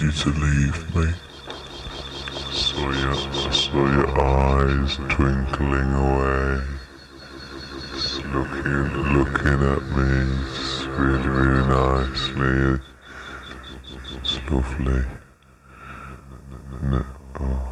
you to leave me. I saw your eyes twinkling away, just looking at me, just really nicely. It's lovely. No, oh.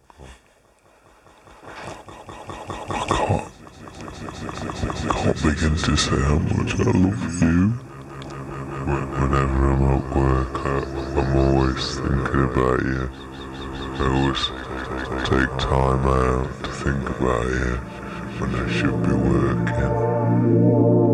I can't begin to say how much I love you. Whenever I'm at work, I'm always thinking about you. I always take time out to think about you when I should be working.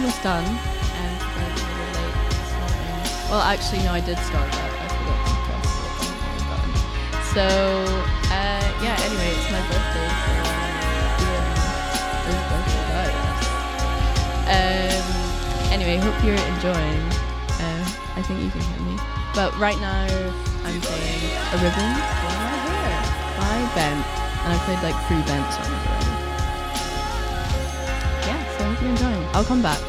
almost done. And I'm a little late starting. Well, actually, no, I did start that. I forgot to press the button. So, yeah. Anyway, it's my birthday, so doing his birthday vibes. Anyway, hope you're enjoying. I think you can hear me. But right now, I'm playing A Ribbon for My Hair by Bent. And I played like 3 Bent songs already. Yeah, so I hope you're enjoying. I'll come back.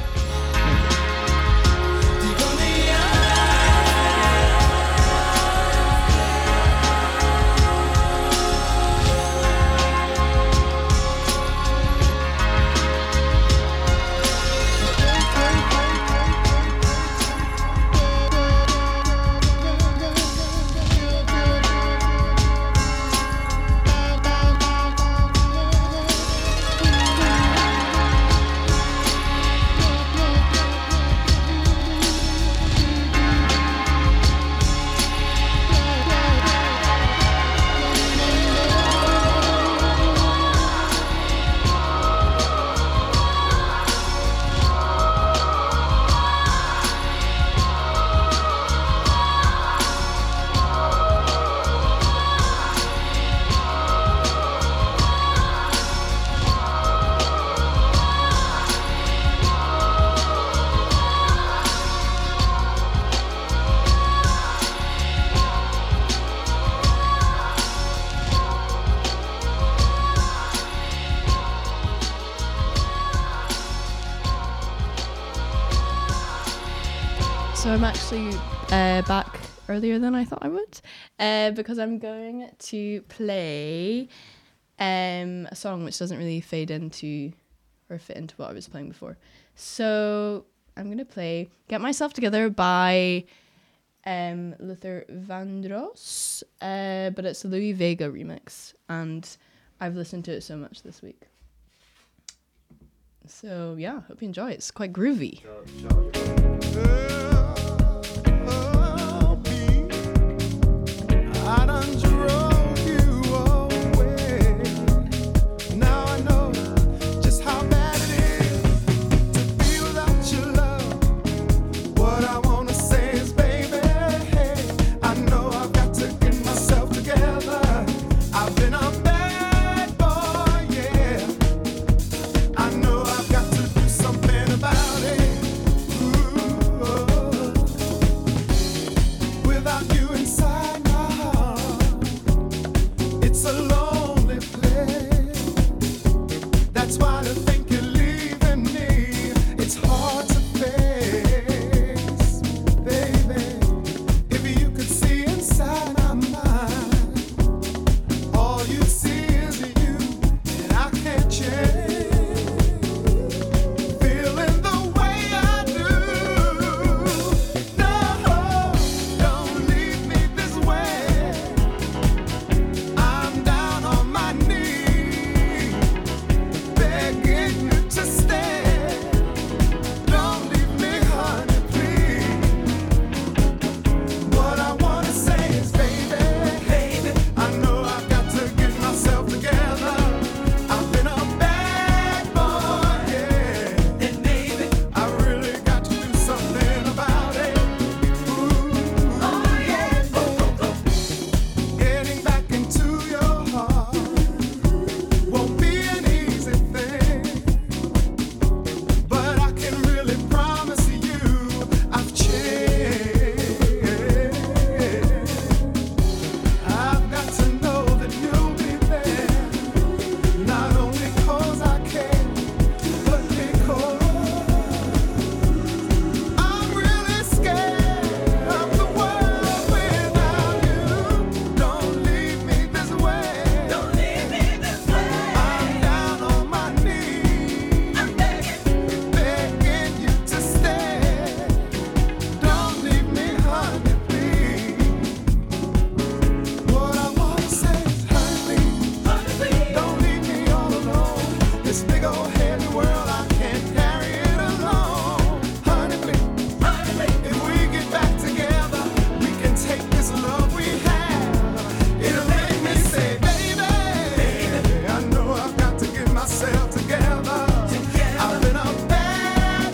So I'm actually back earlier than I thought I would, because I'm going to play a song which doesn't really fade into or fit into what I was playing before. So I'm going to play Get Myself Together by Luther Vandross, but it's a Louis Vega remix, and I've listened to it so much this week. So yeah, hope you enjoy it. It's quite groovy. I done drove you away. Now I know just how bad it is to be without your love. What I wanna say is, baby, hey, I know I've got to get myself together. I've been a bad boy, yeah. I know I've got to do something about it. Ooh, without you inside my heart, it's a lonely place. That's why to think you're leaving me, it's hard to face, baby. If you could see inside my mind, all you see is you, and I can't change. Feeling the way I do. No, don't leave me this way. I'm down on my knees, begging you to stay. Don't leave me, honey, please. What I wanna say is, baby, I know I've got to get myself together. I've been a bad boy, yeah. And baby, I really got to do something about it. Ooh, oh yeah. Getting back into your heart won't be an easy thing, but I can really promise you I've changed. I've got to know that you'll be there, not only 'cause I care, but because I'm really scared of the world without you. Don't leave me this way. Don't leave me this way. I'm down on my knees. I'm begging you to stay. Don't leave me, honey, please. What I wanna say is, honey, don't leave me all alone. This big old heavy world, I can't carry it alone. Honey, please. If we get back together, we can take this love we have. It'll make me say, baby, I know I've got to get myself together. I've been a bad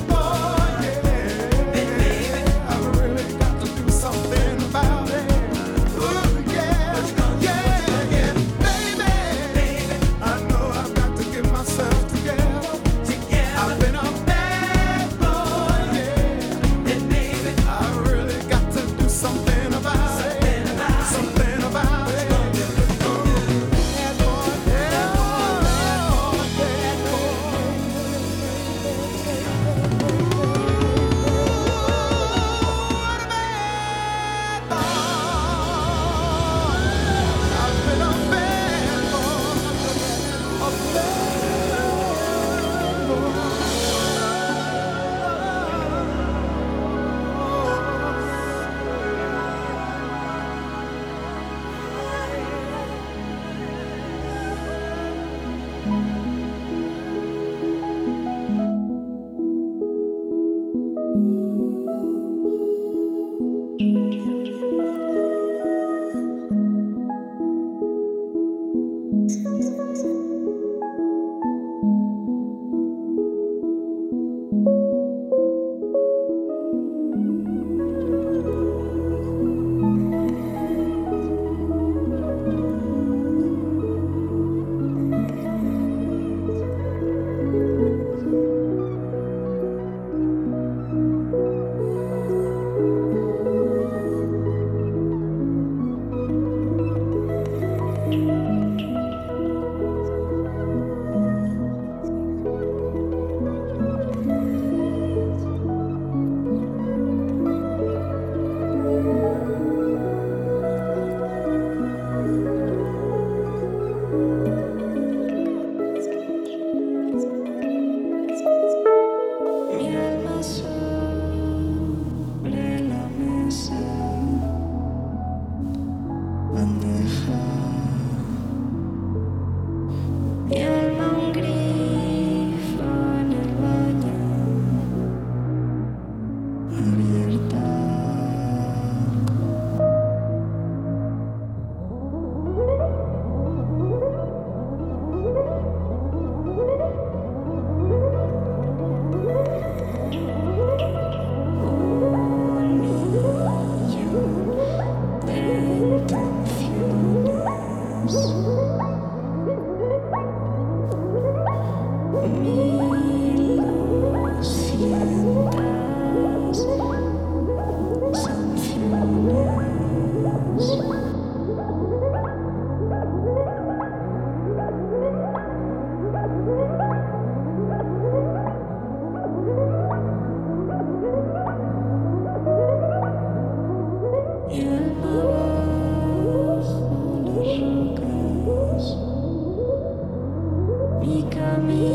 Becoming